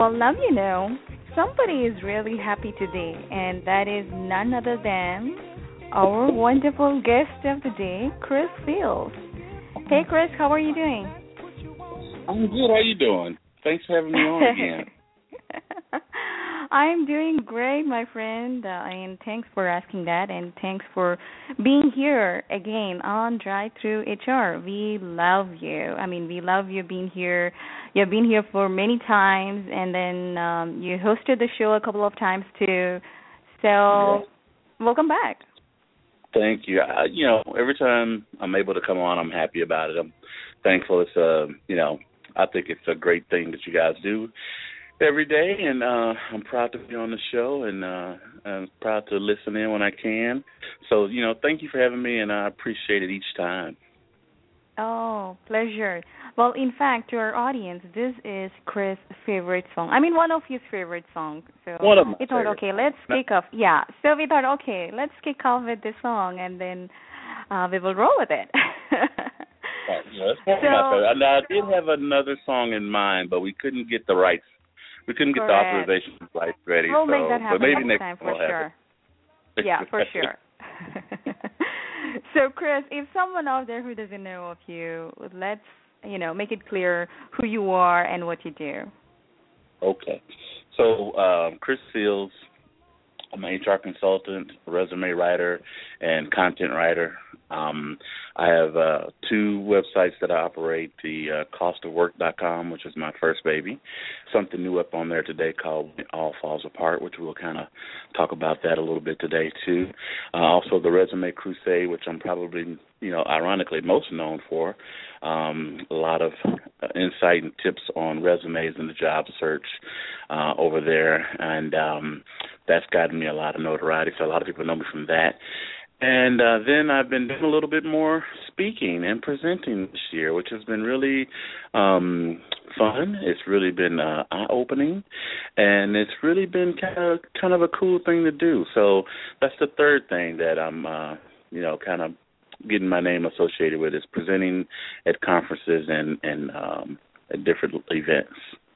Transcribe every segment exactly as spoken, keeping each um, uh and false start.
Well, now you know somebody is really happy today, and that is none other than our wonderful guest of the day, Chris Fields. Hey, Chris, how are you doing? I'm good. How you doing? Thanks for having me on again. I'm doing great, my friend, uh, and thanks for asking that, and thanks for being here again on Drive Through H R. We love you. I mean, we love you being here. You've been here for many times, and then um, you hosted the show a couple of times too. Yeah. So, welcome back. Thank you. I, you know, every time I'm able to come on, I'm happy about it. I'm thankful. It's uh, you know, I think it's a great thing that you guys do every day, and uh, I'm proud to be on the show, and uh, I'm proud to listen in when I can. So, you know, thank you for having me, and I appreciate it each time. Oh, pleasure. Well, in fact, to our audience, this is Chris' favorite song. I mean, one of his favorite songs. So One of my we thought, favorites. okay, let's kick off. Yeah. So we thought, okay, let's kick off with this song, and then uh, we will roll with it. Right, yeah, that's one so, of my favorites. And I did have another song in mind, but we couldn't get the rights. We couldn't get correct. the authorization rights ready. We'll so, make that happen but maybe next next time for we'll sure. Have it. Yeah, for sure. So, Chris, if someone out there who doesn't know of you, let's, you know, make it clear who you are and what you do. Okay. So, um, Chris Fields, I'm an H R consultant, resume writer, and content writer. Um, I have uh, two websites that I operate, the uh, cost of work dot com, which is my first baby. Something new up on there today called When It All Falls Apart, which we'll kind of talk about that a little bit today, too. Uh, also, the Resume Crusade, which I'm probably, you know, ironically most known for. Um, a lot of uh, insight and tips on resumes and the job search uh, over there, and um, that's gotten me a lot of notoriety, so a lot of people know me from that. And uh, then I've been doing a little bit more speaking and presenting this year, which has been really um, fun. It's really been uh, eye-opening, and it's really been kind of kind of a cool thing to do. So that's the third thing that I'm, uh, you know, kind of getting my name associated with, is presenting at conferences and, and um, at different events.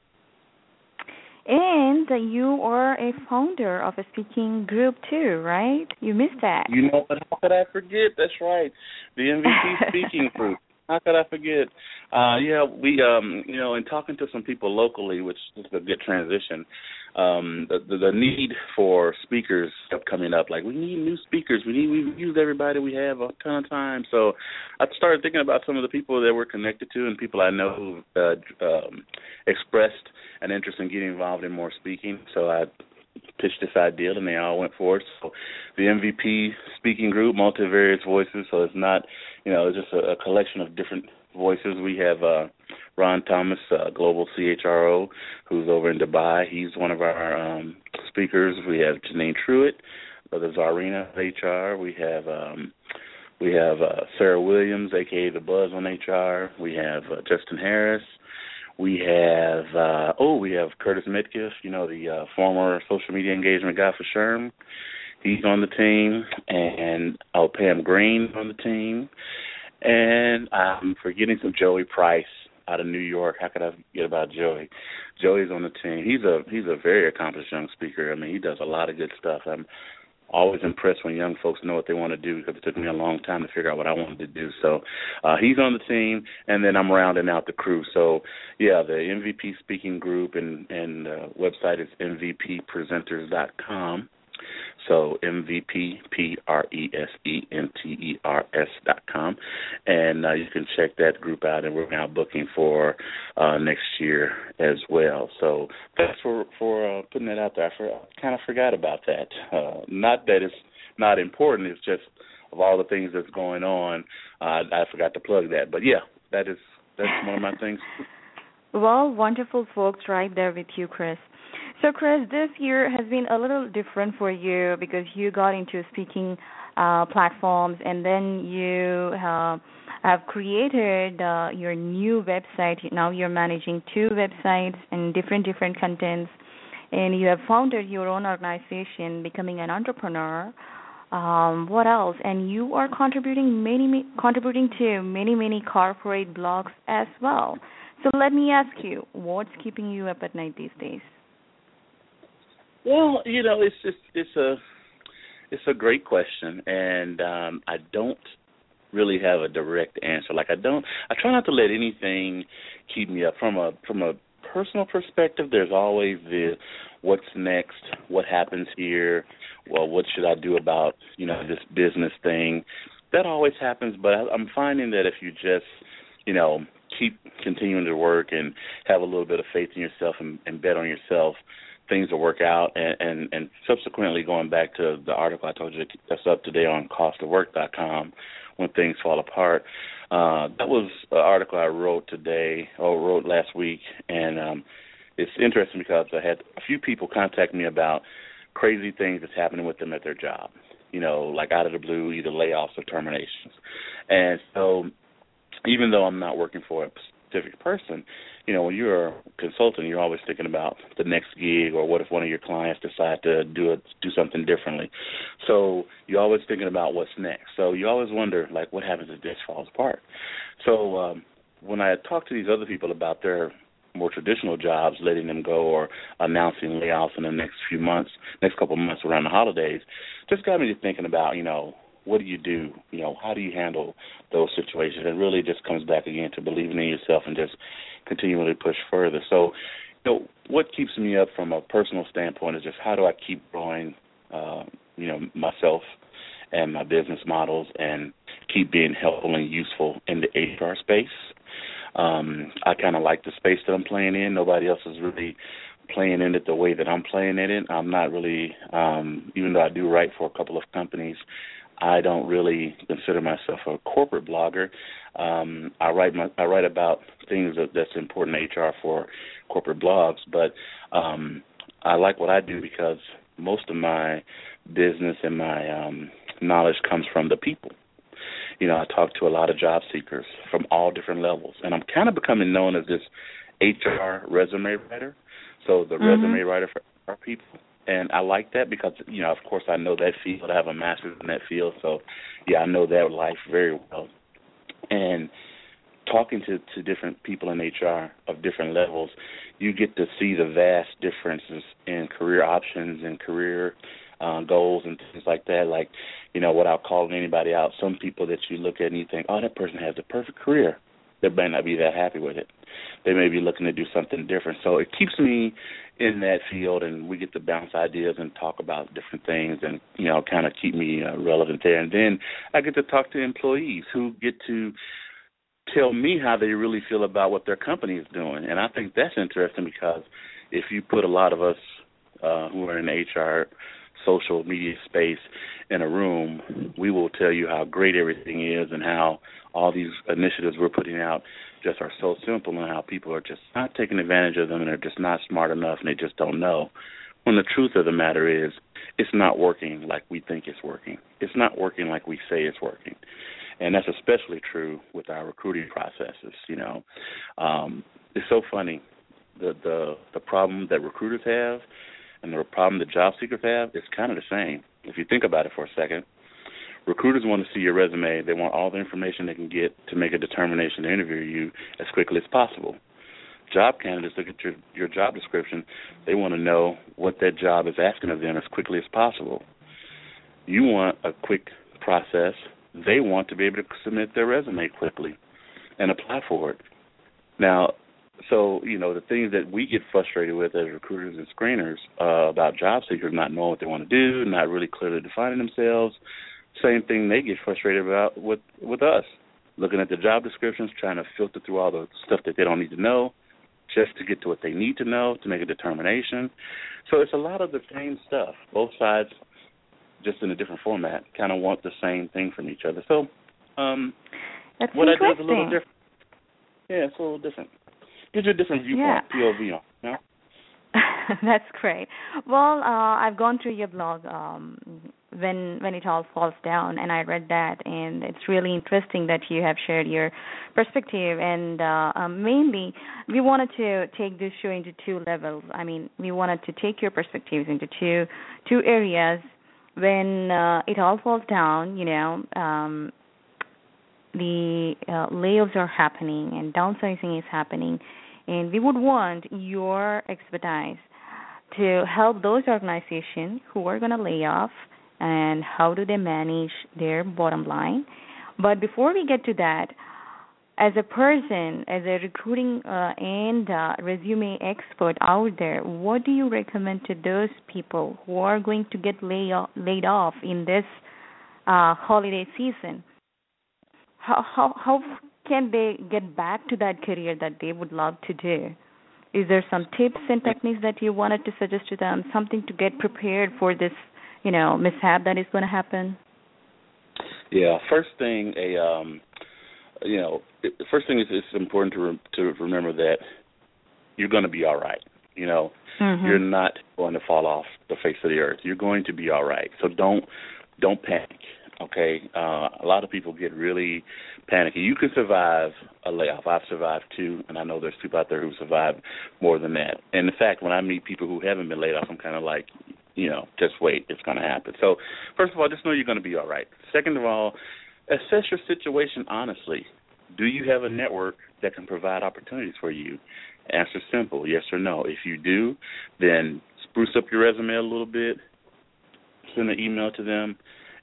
And you are a founder of a speaking group too, right? You missed that. You know what? How could I forget? That's right. The M V P speaking group. How could I forget? Uh, yeah, we, um, you know, in talking to some people locally, which is a good transition, um, the, the, the need for speakers kept coming up. Like, we need new speakers. We need, we've used everybody we have a ton of time. So I started thinking about some of the people that we're connected to and people I know who uh, um, expressed an interest in getting involved in more speaking. So I pitched this idea, and they all went for it. So the M V P speaking group, multivariate voices, so it's not, you know, it's just a, a collection of different voices. We have uh, Ron Thomas, uh, Global C H R O, who's over in Dubai. He's one of our um, speakers. We have Janine Truitt, uh, the Czarina of H R. We have um, we have uh, Sarah Williams, a k a. The Buzz on H R. We have uh, Justin Harris. We have, uh, oh, we have Curtis Metcalf, you know, the uh, former social media engagement guy for SHRM. He's on the team. And, oh, Pam Green on the team. And I'm forgetting some Joey Price out of New York. How could I forget about Joey? Joey's on the team. He's a he's a very accomplished young speaker. I mean, he does a lot of good stuff. I'm always impressed when young folks know what they want to do, because it took me a long time to figure out what I wanted to do. So uh, he's on the team, and then I'm rounding out the crew. So, yeah, the M V P speaking group and, and uh, website is M V P presenters dot com. So M V P, P R E S E N T E R S dot com. And uh, you can check that group out, and we're now booking for uh, next year as well. So thanks for, for uh, putting that out there. I, for, I kind of forgot about that. Uh, not that it's not important. It's just of all the things that's going on, uh, I forgot to plug that. But, yeah, that is that's one of my things. Well, wonderful folks right there with you, Chris. So, Chris, this year has been a little different for you because you got into speaking uh, platforms, and then you uh, have created uh, your new website. Now you're managing two websites and different, different contents, and you have founded your own organization, becoming an entrepreneur. Um, what else? And you are contributing many, contributing to many, many corporate blogs as well. So let me ask you, what's keeping you up at night these days? Well, you know, it's it's it's a it's a great question, and um, I don't really have a direct answer. Like I don't, I try not to let anything keep me up. From a from a personal perspective, there's always the what's next, what happens here, well, what should I do about you know this business thing. That always happens, but I, I'm finding that if you just you know keep continuing to work and have a little bit of faith in yourself and, and bet on yourself, things will work out. And, and, and subsequently, going back to the article I told you that's up today on cost of work dot com, when things fall apart. Uh, that was an article I wrote today, or wrote last week, and um, it's interesting because I had a few people contact me about crazy things that's happening with them at their job, you know, like out of the blue, either layoffs or terminations. And so even though I'm not working for a specific person, you know, when you're a consultant, you're always thinking about the next gig, or what if one of your clients decide to do it, do something differently. So you're always thinking about what's next. So you always wonder, like, what happens if this falls apart? So um, when I talk to these other people about their more traditional jobs, letting them go or announcing layoffs in the next few months, next couple of months around the holidays, just got me to thinking about, you know, what do you do? You know, how do you handle those situations? It really just comes back again to believing in yourself and just continuing to push further. So, you know, what keeps me up from a personal standpoint is just how do I keep growing, uh, you know, myself and my business models and keep being helpful and useful in the H R space. Um, I kind of like the space that I'm playing in. Nobody else is really playing in it the way that I'm playing in it. I'm not really, um, even though I do write for a couple of companies, I don't really consider myself a corporate blogger. Um, I write my, I write about things that, that's important in H R for corporate blogs, but um, I like what I do because most of my business and my um, knowledge comes from the people. You know, I talk to a lot of job seekers from all different levels, and I'm kind of becoming known as this H R resume writer, so the Mm-hmm. resume writer for our people. And I like that because, you know, of course I know that field. I have a master's in that field, so, yeah, I know that life very well. And talking to, to different people in H R of different levels, you get to see the vast differences in career options and career uh, goals and things like that. Like, you know, without calling anybody out, some people that you look at and you think, oh, that person has the perfect career. They may not be that happy with it. They may be looking to do something different. So it keeps me in that field, and we get to bounce ideas and talk about different things and, you know, kind of keep me uh, relevant there. And then I get to talk to employees who get to tell me how they really feel about what their company is doing. And I think that's interesting because if you put a lot of us uh, who are in the H R social media space in a room, we will tell you how great everything is and how all these initiatives we're putting out just are so simple and how people are just not taking advantage of them and they're just not smart enough and they just don't know. When the truth of the matter is, it's not working like we think it's working. It's not working like we say it's working. And that's especially true with our recruiting processes, you know. Um, it's so funny. The, the the problem that recruiters have and the problem that job seekers have is kind of the same. If you think about it for a second, recruiters want to see your resume. They want all the information they can get to make a determination to interview you as quickly as possible. Job candidates look at your, your job description. They want to know what that job is asking of them as quickly as possible. You want a quick process. They want to be able to submit their resume quickly and apply for it. Now, so, you know, the things that we get frustrated with as recruiters and screeners uh, about job seekers not knowing what they want to do, not really clearly defining themselves, same thing they get frustrated about with, with us, looking at the job descriptions, trying to filter through all the stuff that they don't need to know just to get to what they need to know to make a determination. So it's a lot of the same stuff. Both sides, just in a different format, kind of want the same thing from each other. So um, That's what I do is a interesting. little different. Yeah, it's a little different. Gives you a different viewpoint, Yeah. P O V on, you know? That's great. Well, uh, I've gone through your blog um, when when it all falls down, and I read that, and it's really interesting that you have shared your perspective. And uh, um, mainly, we wanted to take this show into two levels. I mean, we wanted to take your perspectives into two two areas. When uh, it all falls down, you know, um, the uh, layoffs are happening and downsizing is happening, and we would want your expertise to help those organizations who are going to lay off and how do they manage their bottom line. But before we get to that, as a person, as a recruiting uh, and uh, resume expert out there, what do you recommend to those people who are going to get lay off, laid off in this uh, holiday season? How, how how can they get back to that career that they would love to do? Is there some tips and techniques that you wanted to suggest to them, something to get prepared for this, you know, mishap that is going to happen? Yeah, first thing, a um, you know, the first thing is it's important to re- to remember that you're going to be all right. You know, mm-hmm. You're not going to fall off the face of the earth. You're going to be all right. So don't don't panic. Okay, uh, a lot of people get really panicky. You can survive a layoff. I've survived two, and I know there's people out there who survived more than that. And in fact, when I meet people who haven't been laid off, I'm kind of like, you know, just wait, it's going to happen. So first of all, just know you're going to be all right. Second of all, assess your situation honestly. Do you have a network that can provide opportunities for you? Answer simple, yes or no. If you do, then spruce up your resume a little bit, send an email to them,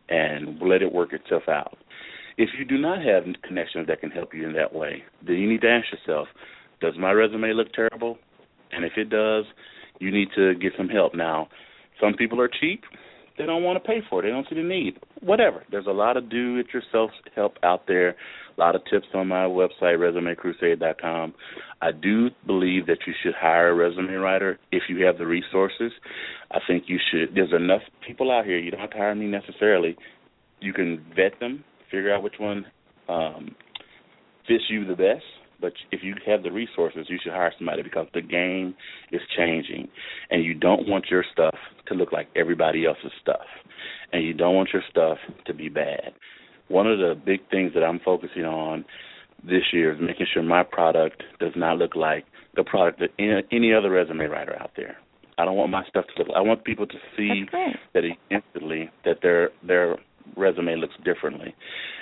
and let it work itself out. If you do not have connections that can help you in that way, then you need to ask yourself, does my resume look terrible? And if it does, you need to get some help. Now, some people are cheap. They don't want to pay for it. They don't see the need. Whatever. There's a lot of do-it-yourself help out there, a lot of tips on my website, resume crusade dot com. I do believe that you should hire a resume writer if you have the resources. I think you should. There's enough people out here. You don't have to hire me necessarily. You can vet them, figure out which one um, fits you the best. But if you have the resources, you should hire somebody because the game is changing, and you don't want your stuff to look like everybody else's stuff, and you don't want your stuff to be bad. One of the big things that I'm focusing on this year is making sure my product does not look like the product that any, any other resume writer out there. I don't want my stuff to look. I want people to see that instantly that their their resume looks differently,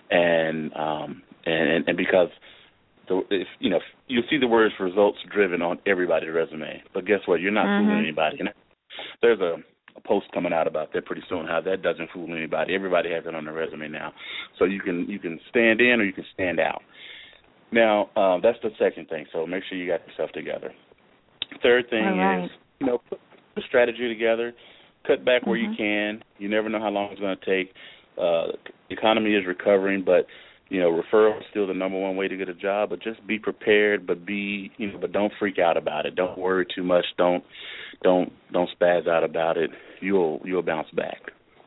and um, and and because. So if you know, you'll see the words results driven on everybody's resume. But guess what? You're not mm-hmm. fooling anybody. And there's a, a post coming out about that pretty soon, how that doesn't fool anybody. Everybody has it on their resume now. So you can you can stand in or you can stand out. Now, um, that's the second thing. So make sure you got yourself together. Third thing right. is, you know, put a strategy together. Cut back mm-hmm. where you can. You never know how long it's going to take. Uh, the economy is recovering, but you know, referral is still the number one way to get a job, but just be prepared, but be, you know, but don't freak out about it. Don't worry too much. Don't, don't, don't spaz out about it. You'll, you'll bounce back.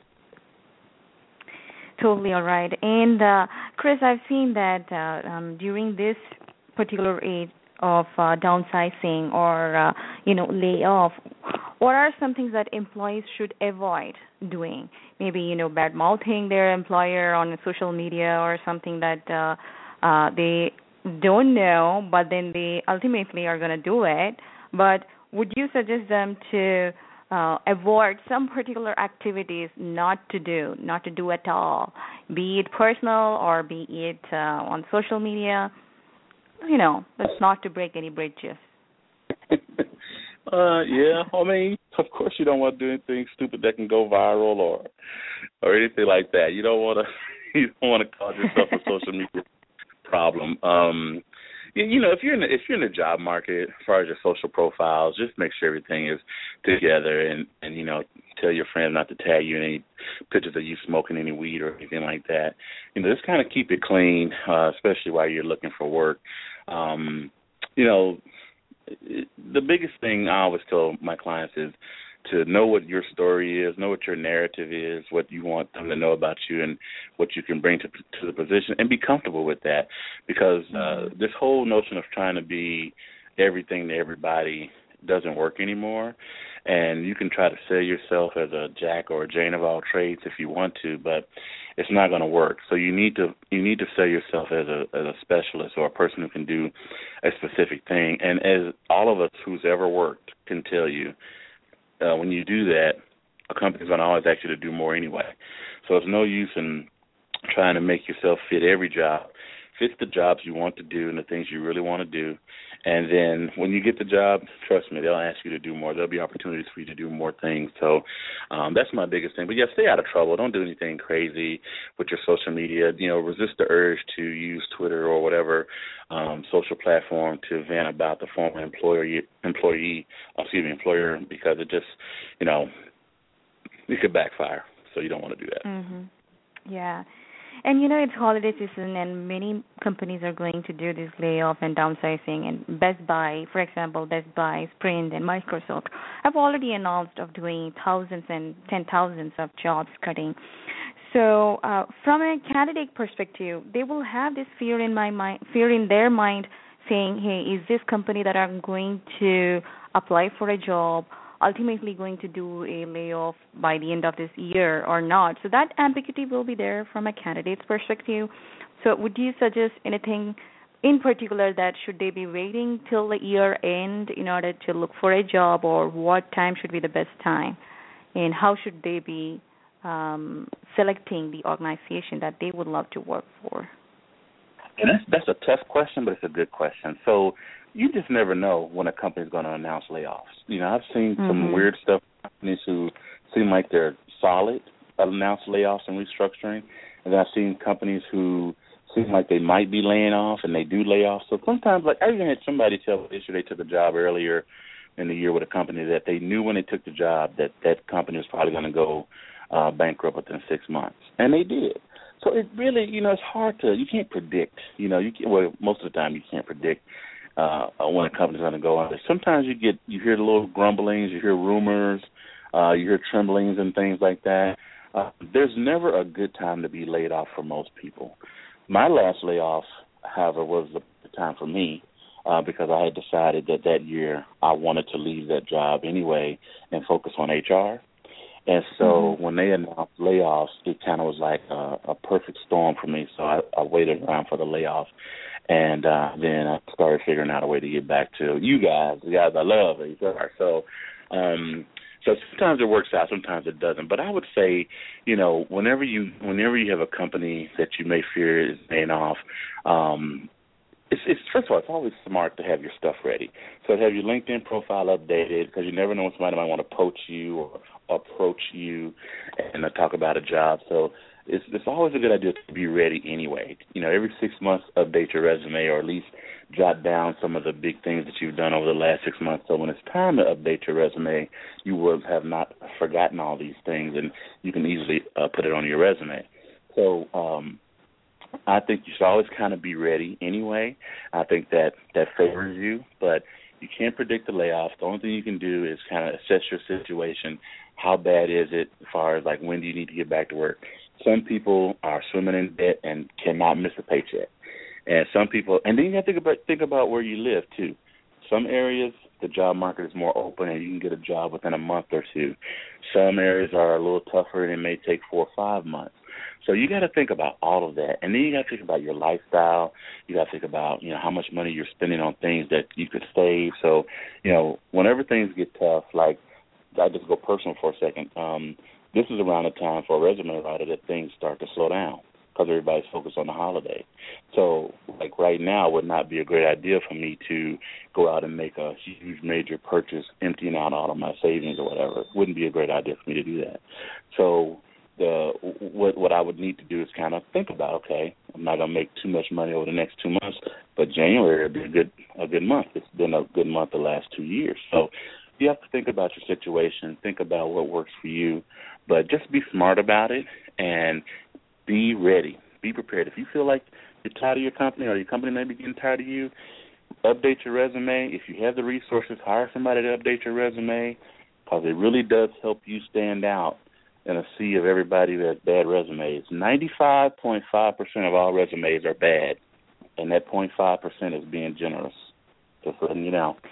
Totally all right. And uh, Chris, I've seen that uh, um, during this particular age of uh, downsizing or uh, you know, layoff, what are some things that employees should avoid doing? Maybe, you know, bad mouthing their employer on social media or something that uh, uh, they don't know, but then they ultimately are going to do it. But would you suggest them to uh, avoid some particular activities not to do, not to do at all, be it personal or be it uh, on social media? You know, that's not to break any bridges. Uh, yeah, I mean, of course you don't want to do anything stupid that can go viral or or anything like that. You don't want to you don't want to cause yourself a social media problem. Um, you, you know, if you're in the, if you're in the job market, as far as your social profiles, just make sure everything is together, and and you know, tell your friends not to tag you in any pictures of you smoking any weed or anything like that. You know, just kind of keep it clean, uh, especially while you're looking for work. Um, you know. The biggest thing I always tell my clients is to know what your story is, know what your narrative is, what you want them to know about you, and what you can bring to to the position, and be comfortable with that. Because uh, this whole notion of trying to be everything to everybody doesn't work anymore. And you can try to sell yourself as a jack or a Jane of all trades if you want to, but it's not going to work. So you need to you need to sell yourself as a as a specialist or a person who can do a specific thing. And as all of us who's ever worked can tell you, uh, when you do that, a company's going to always ask you to do more anyway. So it's no use in trying to make yourself fit every job. fit the jobs you want to do and the things you really want to do. And then when you get the job, trust me, they'll ask you to do more. There'll be opportunities for you to do more things. So um, that's my biggest thing. But, yeah, stay out of trouble. Don't do anything crazy with your social media. You know, resist the urge to use Twitter or whatever um, social platform to vent about the former employer, employee, excuse me, employer, because it just, you know, it could backfire. So you don't want to do that. Mm-hmm. Yeah. And, you know, it's holiday season, and many companies are going to do this layoff and downsizing. And Best Buy, for example, Best Buy, Sprint, and Microsoft have already announced of doing thousands and ten thousands of jobs cutting. So, uh, from a candidate perspective, they will have this fear in my mind, fear in their mind, saying, "Hey, is this company that I'm going to apply for a job ultimately going to do a layoff by the end of this year or not?" So that ambiguity will be there from a candidate's perspective. So would you suggest anything in particular that should they be waiting till the year end in order to look for a job, or what time should be the best time? And how should they be um, selecting the organization that they would love to work for? And that's, that's a tough question, but it's a good question. So you just never know when a company's going to announce layoffs. You know, I've seen mm-hmm. some weird stuff, companies who seem like they're solid announce layoffs and restructuring, and then I've seen companies who seem like they might be laying off and they do layoffs. So sometimes, like I even had somebody tell me this year they took a job earlier in the year with a company that they knew when they took the job that that company was probably going to go uh, bankrupt within six months, and they did. So it really, you know, it's hard to, you can't predict, you know, you can, well, most of the time you can't predict uh, when a company's going to go under. Sometimes you get, you hear the little grumblings, you hear rumors, uh, you hear tremblings and things like that. Uh, there's never a good time to be laid off for most people. My last layoff, however, was the time for me uh, because I had decided that that year I wanted to leave that job anyway and focus on H R. And so mm-hmm. when they announced layoffs, it kind of was like a, a perfect storm for me. So I, I waited around for the layoff, and uh, then I started figuring out a way to get back to you guys, the guys I love, H R. So, um, so sometimes it works out, sometimes it doesn't. But I would say, you know, whenever you whenever you have a company that you may fear is paying off, um, It's, it's first of all, it's always smart to have your stuff ready. So have your LinkedIn profile updated, because you never know when somebody might want to poach you or approach you and uh, talk about a job. So it's it's always a good idea to be ready anyway. You know, every six months update your resume, or at least jot down some of the big things that you've done over the last six months. So when it's time to update your resume, you will have not forgotten all these things, and you can easily uh, put it on your resume. So um I think you should always kind of be ready anyway. I think that, that favors you, but you can't predict the layoffs. The only thing you can do is kind of assess your situation. How bad is it as far as, like, when do you need to get back to work? Some people are swimming in debt and cannot miss a paycheck. And some people, and then you have to think about, think about where you live, too. Some areas, the job market is more open and you can get a job within a month or two. Some areas are a little tougher and it may take four or five months. So you got to think about all of that. And then you got to think about your lifestyle. You got to think about, you know, how much money you're spending on things that you could save. So, you know, whenever things get tough, like, I just go personal for a second, um, this is around the time for a resume writer that things start to slow down because everybody's focused on the holiday. So, like, right now would not be a great idea for me to go out and make a huge major purchase, emptying out all of my savings or whatever. It wouldn't be a great idea for me to do that. So the what what I would need to do is kind of think about, okay, I'm not going to make too much money over the next two months, but January would be a good a good month. It's been a good month the last two years. So you have to think about your situation, think about what works for you, but just be smart about it and be ready. Be prepared. If you feel like you're tired of your company or your company may be getting tired of you, update your resume. If you have the resources, hire somebody to update your resume, because it really does help you stand out in a sea of everybody who has bad resumes. ninety-five point five percent of all resumes are bad, and that zero point five percent is being generous. Just letting you know.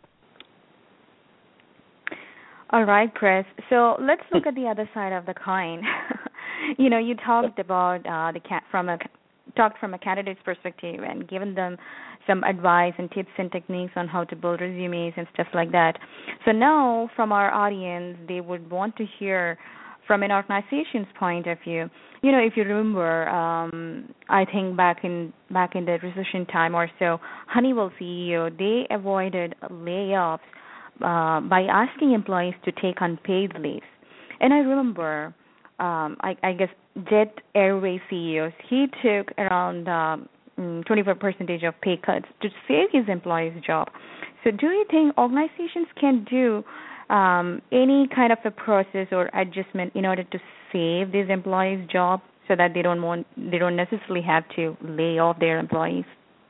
All right, Chris. So let's look at the other side of the coin. You know, you talked about uh, the cat from a talked from a candidate's perspective and given them some advice and tips and techniques on how to build resumes and stuff like that. So now, from our audience, they would want to hear from an organization's point of view, you know, if you remember, um, I think back in back in the recession time or so, Honeywell C E O, they avoided layoffs uh, by asking employees to take unpaid leaves. And I remember, um, I, I guess, Jet Airways C E Os, he took around um, twenty-five percent of pay cuts to save his employees' job. So do you think organizations can do um, any kind of a process or adjustment in order to save these employees' job so that they don't want they don't necessarily have to lay off their employees?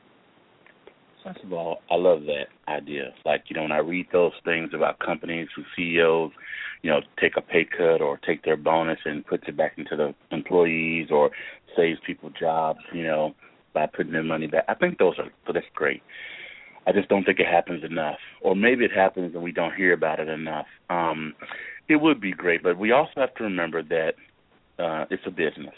First of all, I love that idea. Like, you know, when I read those things about companies whose C E Os, you know, take a pay cut or take their bonus and puts it back into the employees or saves people jobs, you know, by putting their money back, I think those are that's great. I just don't think it happens enough. Or maybe it happens and we don't hear about it enough. Um, it would be great, but we also have to remember that uh, it's a business.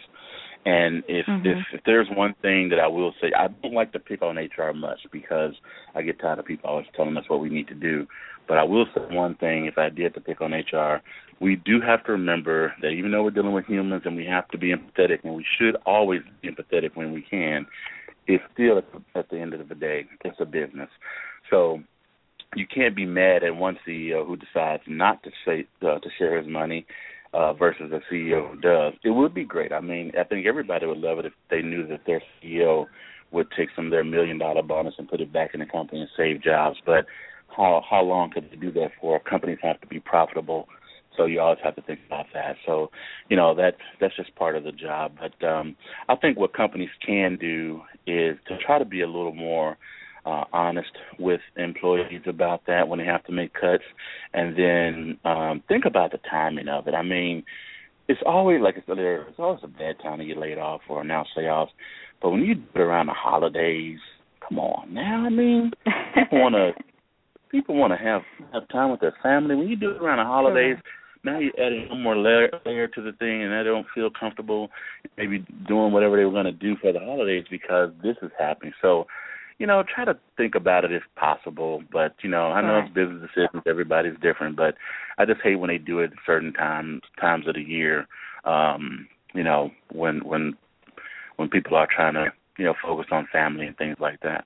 And if, mm-hmm. if if there's one thing that I will say, I don't like to pick on H R much because I get tired of people always telling us what we need to do. But I will say one thing, if I did to pick on H R, we do have to remember that even though we're dealing with humans and we have to be empathetic, and we should always be empathetic when we can, it's still, at the end of the day, it's a business. So you can't be mad at one C E O who decides not to say uh, to share his money uh, versus a C E O who does. It would be great. I mean, I think everybody would love it if they knew that their C E O would take some of their million-dollar bonus and put it back in the company and save jobs. But how how long could they do that for? Companies have to be profitable. So you always have to think about that. So, you know, that's that's just part of the job. But um, I think what companies can do is to try to be a little more uh, honest with employees about that when they have to make cuts, and then um, think about the timing of it. I mean, it's always like it's, it's always a bad time to get laid off or announce layoffs. But when you do it around the holidays, come on now. I mean, people want to people want to have have time with their family. When you do it around the holidays. Sure. Now you're adding one more layer, layer to the thing, and I don't feel comfortable maybe doing whatever they were going to do for the holidays because this is happening. So, you know, try to think about it if possible. But, you know, I know right. It's business decisions. Everybody's different. But I just hate when they do it at certain times times of the year, um, you know, when when when people are trying to, you know, focus on family and things like that.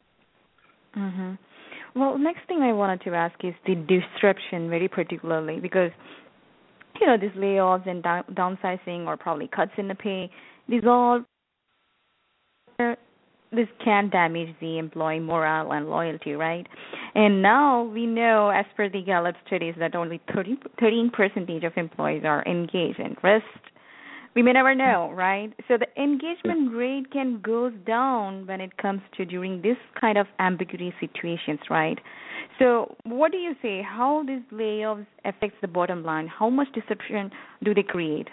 Mm-hmm. Well, next thing I wanted to ask is the disruption very particularly because you know, these layoffs and down, downsizing or probably cuts in the pay, these all, this can damage the employee morale and loyalty, right? And now we know, as per the Gallup studies, that only thirty, thirteen percent of employees are engaged, and rest, we may never know, right? So the engagement rate can go down when it comes to during this kind of ambiguity situations, right? So what do you say? How these layoffs affects the bottom line? How much disruption do they create?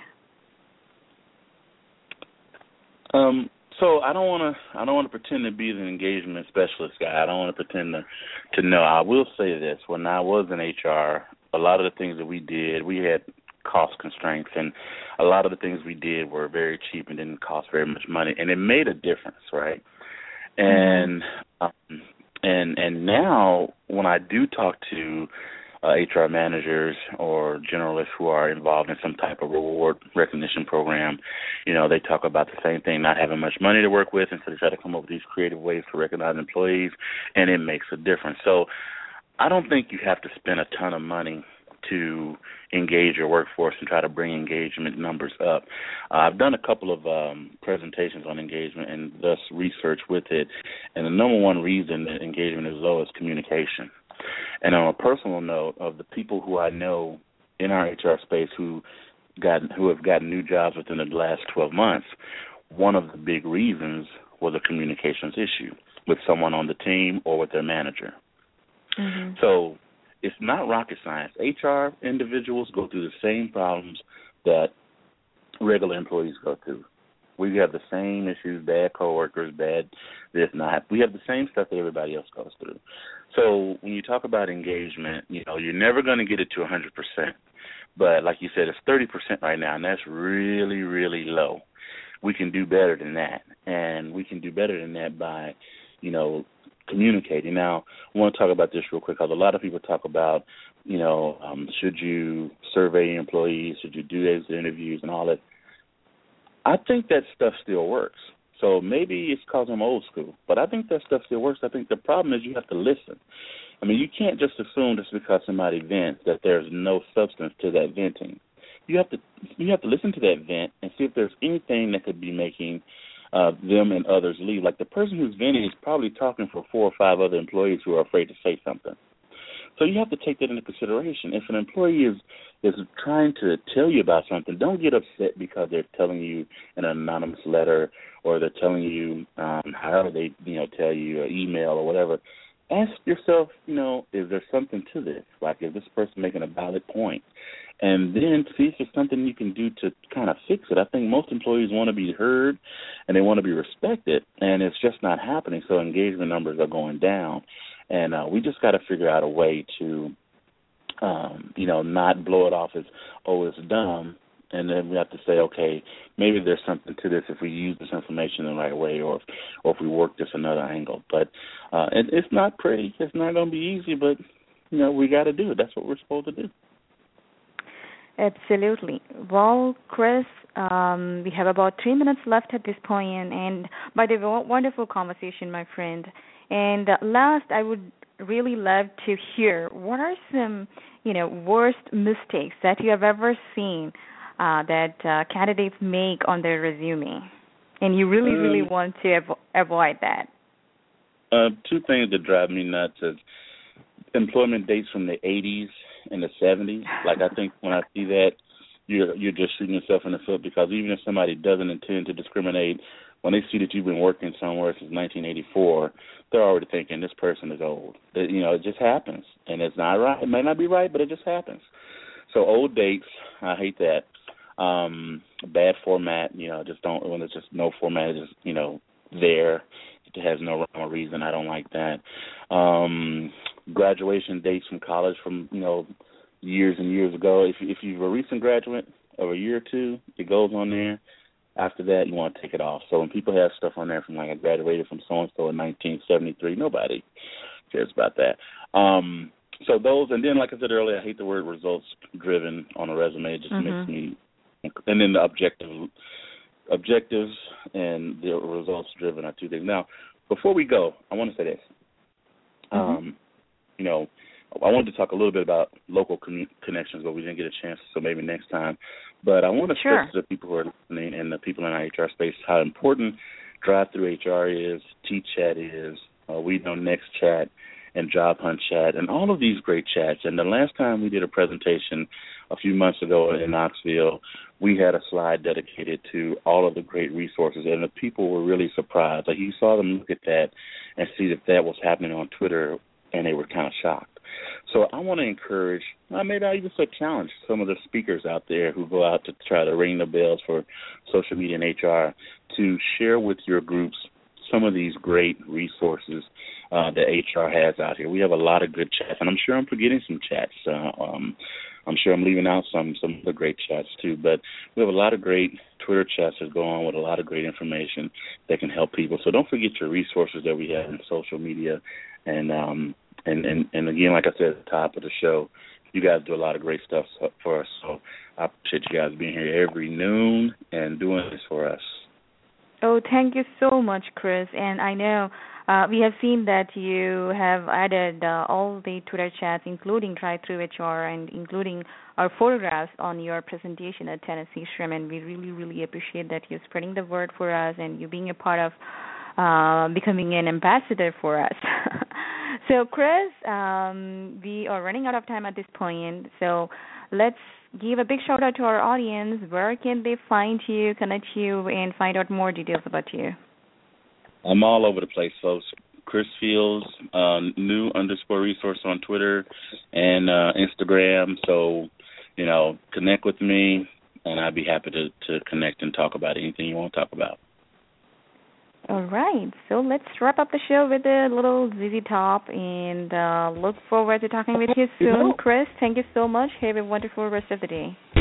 Um, so I don't want to. I don't want to pretend to be the engagement specialist guy. I don't want to pretend to, to know. I will say this: when I was in H R, a lot of the things that we did, we had cost constraints, and a lot of the things we did were very cheap and didn't cost very much money, and it made a difference, right? And um, And and now when I do talk to uh, H R managers or generalists who are involved in some type of reward recognition program, you know, they talk about the same thing, not having much money to work with, and so they try to come up with these creative ways to recognize employees, and it makes a difference. So I don't think you have to spend a ton of money to engage your workforce and try to bring engagement numbers up. Uh, I've done a couple of um, presentations on engagement and thus research with it, and the number one reason that engagement is low is communication. And on a personal note, of the people who I know in our H R space who got who have gotten new jobs within the last twelve months, one of the big reasons was a communications issue with someone on the team or with their manager. Mm-hmm. So it's not rocket science. H R individuals go through the same problems that regular employees go through. We have the same issues, bad coworkers, bad this, not. We have the same stuff that everybody else goes through. So when you talk about engagement, you know, you're never going to get it to one hundred percent. But like you said, it's thirty percent right now, and that's really, really low. We can do better than that, and we can do better than that by, you know, communicating. Now, I want to talk about this real quick because a lot of people talk about you know, um, should you survey employees, should you do those interviews and all that. I think that stuff still works. So maybe it's because I'm old school, but I think that stuff still works. I think the problem is you have to listen. I mean, you can't just assume just because somebody vents that there's no substance to that venting. You have to you have to listen to that vent and see if there's anything that could be making uh, them and others leave. Like the person who's venting is probably talking for four or five other employees who are afraid to say something. So you have to take that into consideration. If an employee is is trying to tell you about something, don't get upset because they're telling you in an anonymous letter or they're telling you um, however they you know tell you, an email or whatever. Ask yourself, you know, is there something to this? Like, is this person making a valid point? And then see if there's something you can do to kind of fix it. I think most employees want to be heard and they want to be respected, and it's just not happening. So engagement numbers are going down, and uh, we just got to figure out a way to, um, you know, not blow it off as, oh, it's dumb. And then we have to say, okay, maybe there's something to this if we use this information in the right way, or if, or if we work this another angle. But uh, it, it's not pretty. It's not going to be easy, but you know we got to do it. That's what we're supposed to do. Absolutely. Well, Chris, um, we have about three minutes left at this point, and by the way, wonderful conversation, my friend. And uh, last, I would really love to hear what are some, you know, worst mistakes that you have ever seen Uh, that uh, candidates make on their resume, and you really, um, really want to avo- avoid that? Uh, two things that drive me nuts is employment dates from the eighties and the seventies. Like, I think when I see that, you're you're just shooting yourself in the foot, because even if somebody doesn't intend to discriminate, when they see that you've been working somewhere since nineteen eighty-four, they're already thinking this person is old. That, you know, it just happens, and it's not right. It may not be right, but it just happens. So old dates, I hate that. Um, bad format, you know, just don't, when it's just no format, it's just, you know, there. It has no rhyme or reason. I don't like that. Um, graduation dates from college from, you know, years and years ago. If, if you're a recent graduate of a year or two, it goes on there. After that, you want to take it off. So when people have stuff on there from, like, I graduated from so-and-so in nineteen seventy-three, nobody cares about that. Um, so those, and then, like I said earlier, I hate the word results-driven on a resume. It just mm-hmm. makes me, and then the objective, objectives and the results-driven are two things. Now, before we go, I want to say this. Mm-hmm. Um, you know, I wanted to talk a little bit about local commu- connections, but we didn't get a chance, so maybe next time. But I want to sure. stress to the people who are listening and the people in our H R space how important Drive-Thru H R is, T-Chat is, uh, We Know Next Chat, and Job Hunt Chat, and all of these great chats. And the last time we did a presentation a few months ago in Knoxville, we had a slide dedicated to all of the great resources, and the people were really surprised. Like, you saw them look at that and see that that was happening on Twitter, and they were kind of shocked. So I want to encourage, well, maybe I even say challenge some of the speakers out there who go out to try to ring the bells for social media and H R to share with your groups some of these great resources uh, that H R has out here. We have a lot of good chats, and I'm sure I'm forgetting some chats. Uh, um, I'm sure I'm leaving out some some of the great chats too, but we have a lot of great Twitter chats that go on with a lot of great information that can help people. So don't forget your resources that we have in social media, and um, and, and, and again, like I said at the top of the show, you guys do a lot of great stuff for us. So I appreciate you guys being here every noon and doing this for us. Oh, thank you so much, Chris. And I know uh, we have seen that you have added uh, all the Twitter chats, including Drive-Thru H R and including our photographs on your presentation at Tennessee SHRM. And we really, really appreciate that you're spreading the word for us and you being a part of uh, becoming an ambassador for us. So, Chris, um, we are running out of time at this point. So let's give a big shout out to our audience. Where can they find you, connect you, and find out more details about you? I'm all over the place, folks. Chris Fields, uh, new underscore resource on Twitter and uh, Instagram. So, you know, connect with me, and I'd be happy to, to connect and talk about anything you want to talk about. All right. So let's wrap up the show with a little Z Z Top, and uh, look forward to talking with you soon. Chris, thank you so much. Have a wonderful rest of the day.